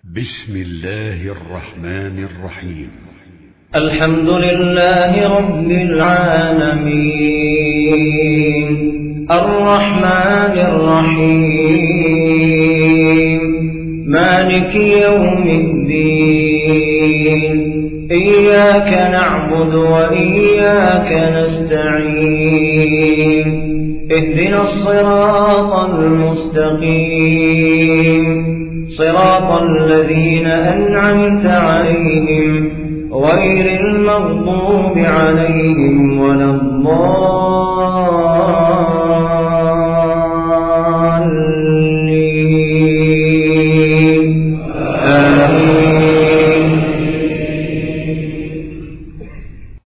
بسم الله الرحمن الرحيم. الحمد لله رب العالمين الرحمن الرحيم مالك يوم الدين إياك نعبد وإياك نستعين اهدنا الصراط المستقيم صراط الذين أنعمت عليهم غير المغضوب عليهم ولا الضالين.